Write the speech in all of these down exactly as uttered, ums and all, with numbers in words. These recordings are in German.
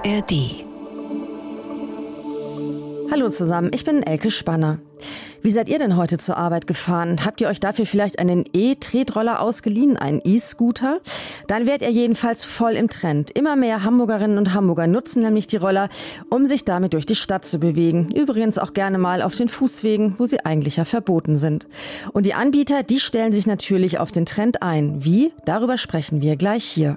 A R D. Hallo zusammen, ich bin Elke Spanner. Wie seid ihr denn heute zur Arbeit gefahren? Habt ihr euch dafür vielleicht einen E-Tretroller ausgeliehen, einen E-Scooter? Dann wärt ihr jedenfalls voll im Trend. Immer mehr Hamburgerinnen und Hamburger nutzen nämlich die Roller, um sich damit durch die Stadt zu bewegen. Übrigens auch gerne mal auf den Fußwegen, wo sie eigentlich ja verboten sind. Und die Anbieter, die stellen sich natürlich auf den Trend ein. Wie? Darüber sprechen wir gleich hier.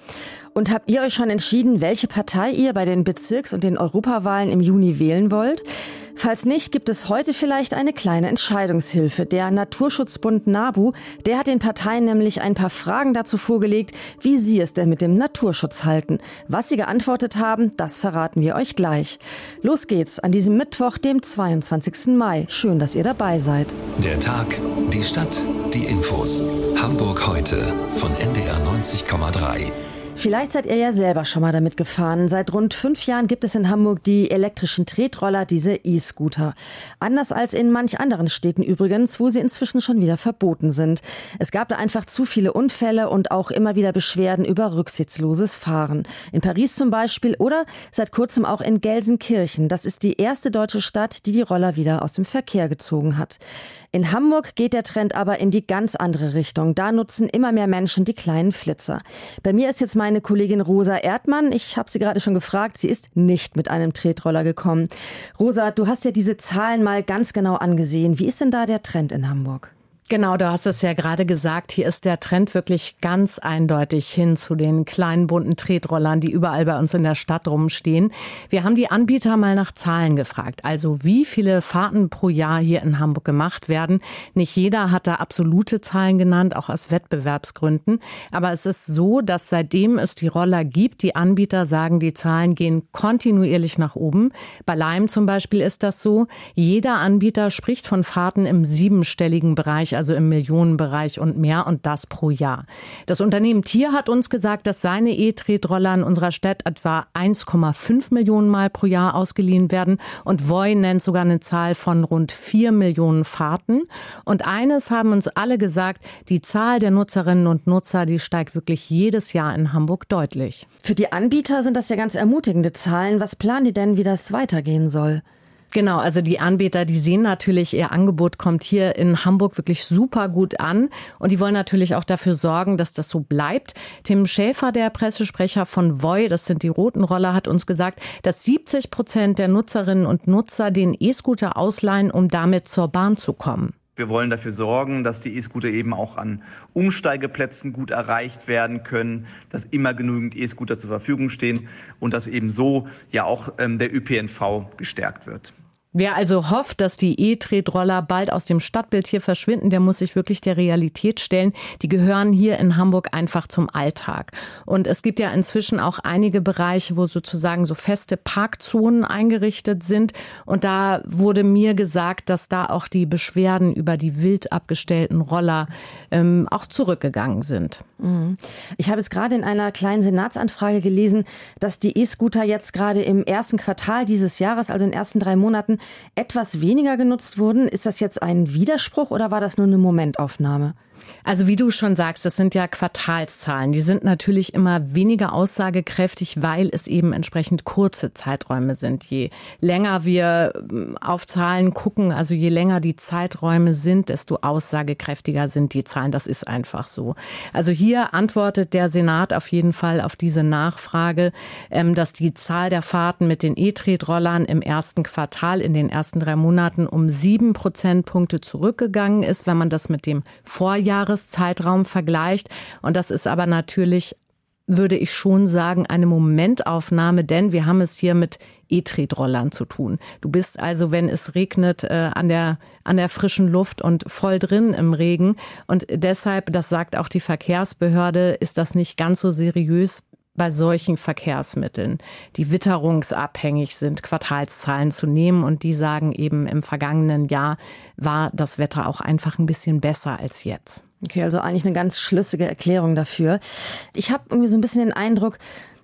Und habt ihr euch schon entschieden, welche Partei ihr bei den Bezirks- und den Europawahlen im Juni wählen wollt? Falls nicht, gibt es heute vielleicht eine kleine Entscheidungshilfe. Der Naturschutzbund NABU, der hat den Parteien nämlich ein paar Fragen dazu vorgelegt, wie sie es denn mit dem Naturschutz halten. Was sie geantwortet haben, das verraten wir euch gleich. Los geht's an diesem Mittwoch, dem zweiundzwanzigsten Mai. Schön, dass ihr dabei seid. Der Tag, die Stadt, die Infos. Hamburg heute von N D R neunzig Komma drei. Vielleicht seid ihr ja selber schon mal damit gefahren. Seit rund fünf Jahren gibt es in Hamburg die elektrischen Tretroller, diese E-Scooter. Anders als in manch anderen Städten übrigens, wo sie inzwischen schon wieder verboten sind. Es gab da einfach zu viele Unfälle und auch immer wieder Beschwerden über rücksichtsloses Fahren. In Paris zum Beispiel oder seit kurzem auch in Gelsenkirchen. Das ist die erste deutsche Stadt, die die Roller wieder aus dem Verkehr gezogen hat. In Hamburg geht der Trend aber in die ganz andere Richtung. Da nutzen immer mehr Menschen die kleinen Flitzer. Bei mir ist jetzt meine Kollegin Rosa Erdmann. Ich habe sie gerade schon gefragt. Sie ist nicht mit einem Tretroller gekommen. Rosa, du hast ja diese Zahlen mal ganz genau angesehen. Wie ist denn da der Trend in Hamburg? Genau, du hast es ja gerade gesagt, hier ist der Trend wirklich ganz eindeutig hin zu den kleinen bunten Tretrollern, die überall bei uns in der Stadt rumstehen. Wir haben die Anbieter mal nach Zahlen gefragt, also wie viele Fahrten pro Jahr hier in Hamburg gemacht werden. Nicht jeder hat da absolute Zahlen genannt, auch aus Wettbewerbsgründen. Aber es ist so, dass seitdem es die Roller gibt, die Anbieter sagen, die Zahlen gehen kontinuierlich nach oben. Bei Lime zum Beispiel ist das so. Jeder Anbieter spricht von Fahrten im siebenstelligen Bereich, also im Millionenbereich und mehr, und das pro Jahr. Das Unternehmen Tier hat uns gesagt, dass seine E-Tretroller in unserer Stadt etwa eins Komma fünf Millionen Mal pro Jahr ausgeliehen werden, und Voi nennt sogar eine Zahl von rund vier Millionen Fahrten. Und eines haben uns alle gesagt, die Zahl der Nutzerinnen und Nutzer, die steigt wirklich jedes Jahr in Hamburg deutlich. Für die Anbieter sind das ja ganz ermutigende Zahlen. Was planen die denn, wie das weitergehen soll? Genau, also die Anbieter, die sehen natürlich, ihr Angebot kommt hier in Hamburg wirklich super gut an, und die wollen natürlich auch dafür sorgen, dass das so bleibt. Tim Schäfer, der Pressesprecher von Voi, das sind die roten Roller, hat uns gesagt, dass siebzig Prozent der Nutzerinnen und Nutzer den E-Scooter ausleihen, um damit zur Bahn zu kommen. Wir wollen dafür sorgen, dass die E-Scooter eben auch an Umsteigeplätzen gut erreicht werden können, dass immer genügend E-Scooter zur Verfügung stehen und dass eben so ja auch ähm, der Ö P N V gestärkt wird. Wer also hofft, dass die E-Tretroller bald aus dem Stadtbild hier verschwinden, der muss sich wirklich der Realität stellen. Die gehören hier in Hamburg einfach zum Alltag. Und es gibt ja inzwischen auch einige Bereiche, wo sozusagen so feste Parkzonen eingerichtet sind. Und da wurde mir gesagt, dass da auch die Beschwerden über die wild abgestellten Roller ähm, auch zurückgegangen sind. Ich habe es gerade in einer kleinen Senatsanfrage gelesen, dass die E-Scooter jetzt gerade im ersten Quartal dieses Jahres, also in den ersten drei Monaten, etwas weniger genutzt wurden. Ist das jetzt ein Widerspruch oder war das nur eine Momentaufnahme? Also wie du schon sagst, das sind ja Quartalszahlen. Die sind natürlich immer weniger aussagekräftig, weil es eben entsprechend kurze Zeiträume sind. Je länger wir auf Zahlen gucken, also je länger die Zeiträume sind, desto aussagekräftiger sind die Zahlen. Das ist einfach so. Also hier antwortet der Senat auf jeden Fall auf diese Nachfrage, dass die Zahl der Fahrten mit den E-Tretrollern im ersten Quartal in den ersten drei Monaten um sieben Prozentpunkte zurückgegangen ist, wenn man das mit dem Vorjahr Jahreszeitraum vergleicht. Und das ist aber natürlich, würde ich schon sagen, eine Momentaufnahme, denn wir haben es hier mit E-Tretrollern zu tun. Du bist also, wenn es regnet, äh, an der, an der frischen Luft und voll drin im Regen. Und deshalb, das sagt auch die Verkehrsbehörde, ist das nicht ganz so seriös bei solchen Verkehrsmitteln, die witterungsabhängig sind, Quartalszahlen zu nehmen. Und die sagen eben, im vergangenen Jahr war das Wetter auch einfach ein bisschen besser als jetzt. Okay, also eigentlich eine ganz schlüssige Erklärung dafür. Ich habe irgendwie so ein bisschen den Eindruck,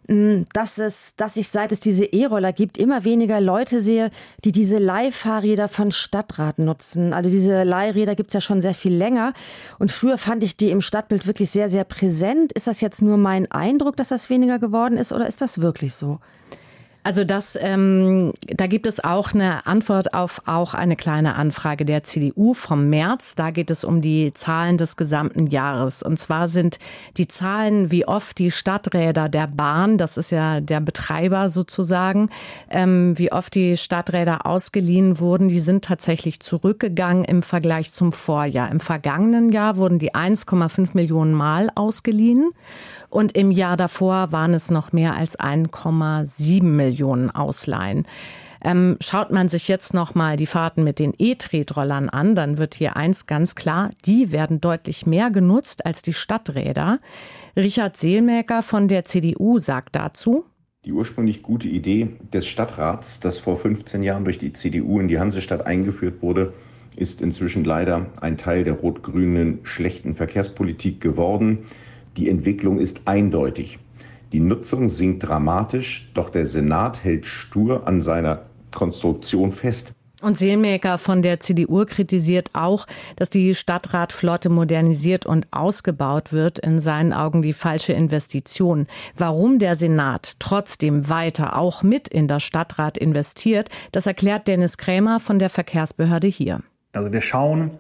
dass es, dass ich, seit es diese E-Roller gibt, immer weniger Leute sehe, die diese Leihfahrräder von Stadtrat nutzen. Also diese Leihräder gibt's ja schon sehr viel länger. Und früher fand ich die im Stadtbild wirklich sehr, sehr präsent. Ist das jetzt nur mein Eindruck, dass das weniger geworden ist, oder ist das wirklich so? Also das, ähm, da gibt es auch eine Antwort auf auch eine kleine Anfrage der C D U vom März. Da geht es um die Zahlen des gesamten Jahres. Und zwar sind die Zahlen, wie oft die Stadträder der Bahn, das ist ja der Betreiber sozusagen, ähm, wie oft die Stadträder ausgeliehen wurden, die sind tatsächlich zurückgegangen im Vergleich zum Vorjahr. Im vergangenen Jahr wurden die eins Komma fünf Millionen Mal ausgeliehen. Und im Jahr davor waren es noch mehr als eins Komma sieben Millionen Ausleihen. Ähm, schaut man sich jetzt noch mal die Fahrten mit den E-Tretrollern an, dann wird hier eins ganz klar, die werden deutlich mehr genutzt als die Stadträder. Richard Selmäker von der C D U sagt dazu: Die ursprünglich gute Idee des Stadtrats, das vor fünfzehn Jahren durch die C D U in die Hansestadt eingeführt wurde, ist inzwischen leider ein Teil der rot-grünen schlechten Verkehrspolitik geworden. Die Entwicklung ist eindeutig. Die Nutzung sinkt dramatisch, doch der Senat hält stur an seiner Konstruktion fest. Und Selmäker von der C D U kritisiert auch, dass die Stadtratflotte modernisiert und ausgebaut wird. In seinen Augen die falsche Investition. Warum der Senat trotzdem weiter auch mit in das Stadtrat investiert, das erklärt Dennis Krämer von der Verkehrsbehörde hier. Also wir schauen,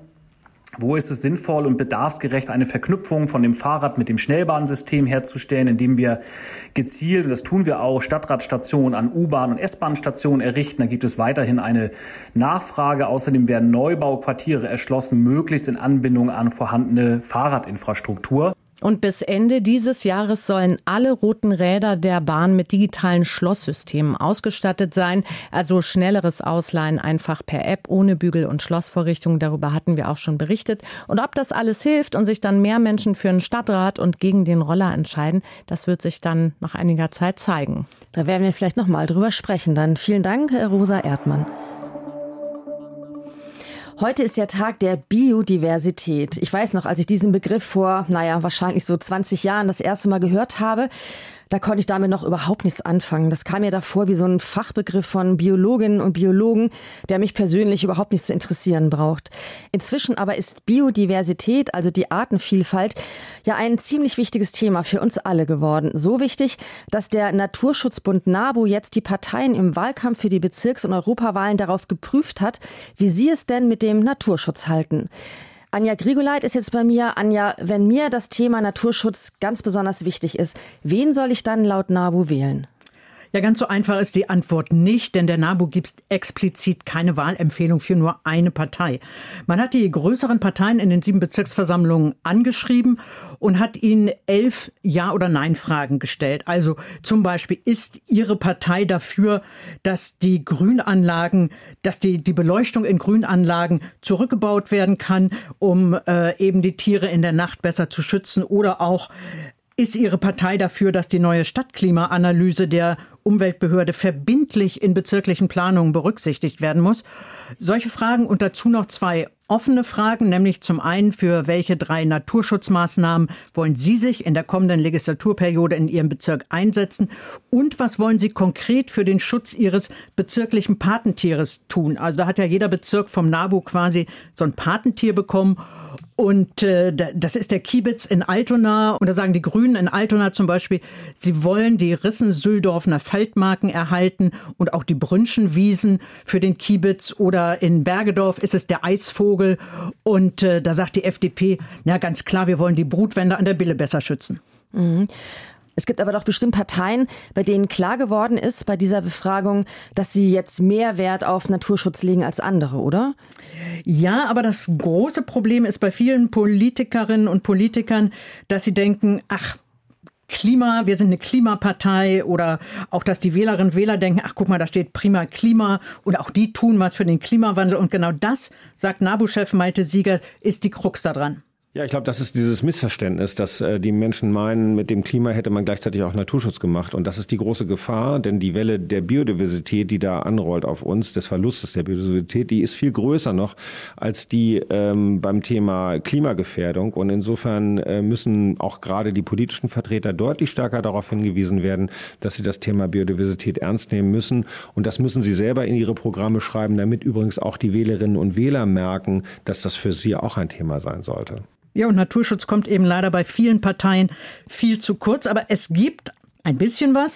wo ist es sinnvoll und bedarfsgerecht, eine Verknüpfung von dem Fahrrad mit dem Schnellbahnsystem herzustellen, indem wir gezielt, und das tun wir auch, Stadtradstationen an U-Bahn- und S-Bahn-Stationen errichten. Da gibt es weiterhin eine Nachfrage. Außerdem werden Neubauquartiere erschlossen, möglichst in Anbindung an vorhandene Fahrradinfrastruktur. Und bis Ende dieses Jahres sollen alle roten Räder der Bahn mit digitalen Schlosssystemen ausgestattet sein. Also schnelleres Ausleihen einfach per App ohne Bügel- und Schlossvorrichtung. Darüber hatten wir auch schon berichtet. Und ob das alles hilft und sich dann mehr Menschen für einen Stadtrat und gegen den Roller entscheiden, das wird sich dann nach einiger Zeit zeigen. Da werden wir vielleicht noch mal drüber sprechen. Dann vielen Dank, Rosa Erdmann. Heute ist ja Tag der Biodiversität. Ich weiß noch, als ich diesen Begriff vor, naja, wahrscheinlich so zwanzig Jahren das erste Mal gehört habe, da konnte ich damit noch überhaupt nichts anfangen. Das kam mir davor wie so ein Fachbegriff von Biologinnen und Biologen, der mich persönlich überhaupt nicht zu interessieren braucht. Inzwischen aber ist Biodiversität, also die Artenvielfalt, ja ein ziemlich wichtiges Thema für uns alle geworden. So wichtig, dass der Naturschutzbund NABU jetzt die Parteien im Wahlkampf für die Bezirks- und Europawahlen darauf geprüft hat, wie sie es denn mit dem Naturschutz halten. Anja Grigoleit ist jetzt bei mir. Anja, wenn mir das Thema Naturschutz ganz besonders wichtig ist, wen soll ich dann laut NABU wählen? Ja, ganz so einfach ist die Antwort nicht, denn der NABU gibt explizit keine Wahlempfehlung für nur eine Partei. Man hat die größeren Parteien in den sieben Bezirksversammlungen angeschrieben und hat ihnen elf Ja- oder Nein-Fragen gestellt. Also zum Beispiel, ist Ihre Partei dafür, dass die Grünanlagen, dass die, die Beleuchtung in Grünanlagen zurückgebaut werden kann, um äh, eben die Tiere in der Nacht besser zu schützen? Oder auch, ist Ihre Partei dafür, dass die neue Stadtklimaanalyse der Umweltbehörde verbindlich in bezirklichen Planungen berücksichtigt werden muss? Solche Fragen und dazu noch zwei offene Fragen, nämlich zum einen, für welche drei Naturschutzmaßnahmen wollen Sie sich in der kommenden Legislaturperiode in Ihrem Bezirk einsetzen und was wollen Sie konkret für den Schutz Ihres bezirklichen Patentieres tun? Also da hat ja jeder Bezirk vom NABU quasi so ein Patentier bekommen. Und äh, das ist der Kiebitz in Altona. Und da sagen die Grünen in Altona zum Beispiel, sie wollen die Rissen-Süldorfener Feldmarken erhalten und auch die Brünschenwiesen für den Kiebitz. Oder in Bergedorf ist es der Eisvogel. Und äh, da sagt die F D P, na ganz klar, wir wollen die Brutwände an der Bille besser schützen. Mhm. Es gibt aber doch bestimmt Parteien, bei denen klar geworden ist bei dieser Befragung, dass sie jetzt mehr Wert auf Naturschutz legen als andere, oder? Ja, aber das große Problem ist bei vielen Politikerinnen und Politikern, dass sie denken, ach, Klima, wir sind eine Klimapartei, oder auch, dass die Wählerinnen und Wähler denken, ach guck mal, da steht prima Klima, oder auch die tun was für den Klimawandel. Und genau das, sagt NABU-Chef Malte Siegert, ist die Krux daran. Ja, ich glaube, das ist dieses Missverständnis, dass äh, die Menschen meinen, mit dem Klima hätte man gleichzeitig auch Naturschutz gemacht. Und das ist die große Gefahr, denn die Welle der Biodiversität, die da anrollt auf uns, des Verlustes der Biodiversität, die ist viel größer noch als die ähm, beim Thema Klimagefährdung. Und insofern äh, müssen auch gerade die politischen Vertreter deutlich stärker darauf hingewiesen werden, dass sie das Thema Biodiversität ernst nehmen müssen. Und das müssen sie selber in ihre Programme schreiben, damit übrigens auch die Wählerinnen und Wähler merken, dass das für sie auch ein Thema sein sollte. Ja, und Naturschutz kommt eben leider bei vielen Parteien viel zu kurz. Aber es gibt ein bisschen was.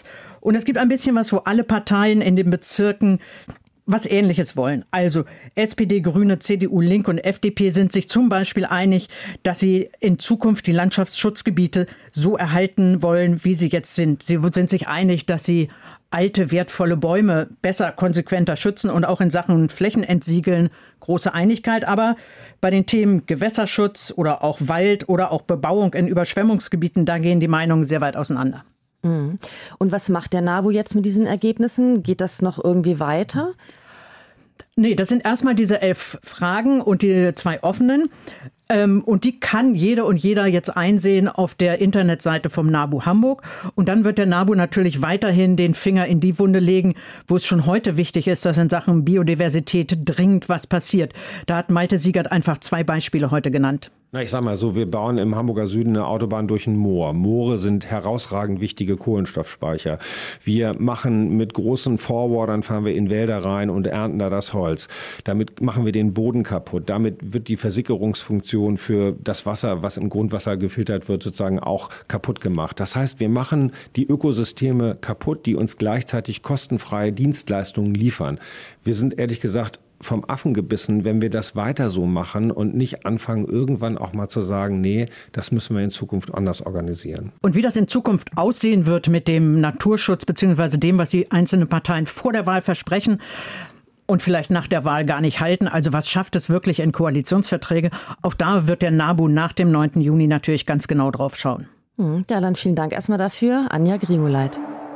Und es gibt ein bisschen was, wo alle Parteien in den Bezirken was Ähnliches wollen. Also S P D, Grüne, C D U, Linke und F D P sind sich zum Beispiel einig, dass sie in Zukunft die Landschaftsschutzgebiete so erhalten wollen, wie sie jetzt sind. Sie sind sich einig, dass sie alte, wertvolle Bäume besser, konsequenter schützen und auch in Sachen Flächenentsiegeln große Einigkeit. Aber bei den Themen Gewässerschutz oder auch Wald oder auch Bebauung in Überschwemmungsgebieten, da gehen die Meinungen sehr weit auseinander. Und was macht der NABU jetzt mit diesen Ergebnissen? Geht das noch irgendwie weiter? Nee, das sind erstmal diese elf Fragen und die zwei offenen. Und die kann jede und jeder jetzt einsehen auf der Internetseite vom NABU Hamburg. Und dann wird der NABU natürlich weiterhin den Finger in die Wunde legen, wo es schon heute wichtig ist, dass in Sachen Biodiversität dringend was passiert. Da hat Malte Siegert einfach zwei Beispiele heute genannt. Na, ich sag mal so, wir bauen im Hamburger Süden eine Autobahn durch ein Moor. Moore sind herausragend wichtige Kohlenstoffspeicher. Wir machen mit großen Forwardern, fahren wir in Wälder rein und ernten da das Holz. Damit machen wir den Boden kaputt. Damit wird die Versickerungsfunktion für das Wasser, was im Grundwasser gefiltert wird, sozusagen auch kaputt gemacht. Das heißt, wir machen die Ökosysteme kaputt, die uns gleichzeitig kostenfreie Dienstleistungen liefern. Wir sind ehrlich gesagt vom Affen gebissen, wenn wir das weiter so machen und nicht anfangen, irgendwann auch mal zu sagen, nee, das müssen wir in Zukunft anders organisieren. Und wie das in Zukunft aussehen wird mit dem Naturschutz bzw. dem, was die einzelnen Parteien vor der Wahl versprechen und vielleicht nach der Wahl gar nicht halten, also was schafft es wirklich in Koalitionsverträge, auch da wird der NABU nach dem neunten Juni natürlich ganz genau drauf schauen. Ja, dann vielen Dank erstmal dafür, Anja Grigoleit.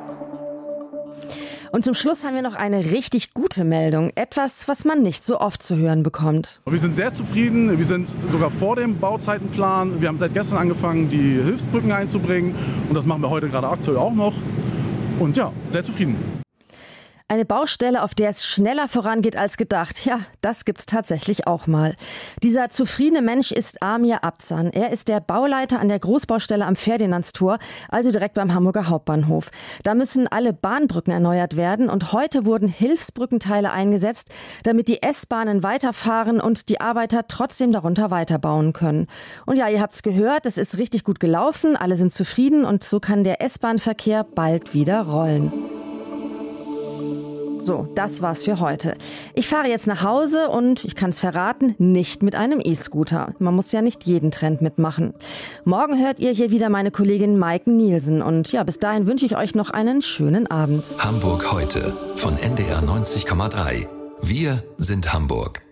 Und zum Schluss haben wir noch eine richtig gute Meldung. Etwas, was man nicht so oft zu hören bekommt. Wir sind sehr zufrieden. Wir sind sogar vor dem Bauzeitenplan. Wir haben seit gestern angefangen, die Hilfsbrücken einzubringen. Und das machen wir heute gerade aktuell auch noch. Und ja, sehr zufrieden. Eine Baustelle, auf der es schneller vorangeht als gedacht. Ja, das gibt's tatsächlich auch mal. Dieser zufriedene Mensch ist Amir Abzan. Er ist der Bauleiter an der Großbaustelle am Ferdinandstor, also direkt beim Hamburger Hauptbahnhof. Da müssen alle Bahnbrücken erneuert werden und heute wurden Hilfsbrückenteile eingesetzt, damit die S-Bahnen weiterfahren und die Arbeiter trotzdem darunter weiterbauen können. Und ja, ihr habt's gehört, es ist richtig gut gelaufen, alle sind zufrieden und so kann der S-Bahn-Verkehr bald wieder rollen. So, das war's für heute. Ich fahre jetzt nach Hause und, ich kann's verraten, nicht mit einem E-Scooter. Man muss ja nicht jeden Trend mitmachen. Morgen hört ihr hier wieder meine Kollegin Maiken Nielsen. Und ja, bis dahin wünsche ich euch noch einen schönen Abend. Hamburg heute von N D R neunzig Komma drei. Wir sind Hamburg.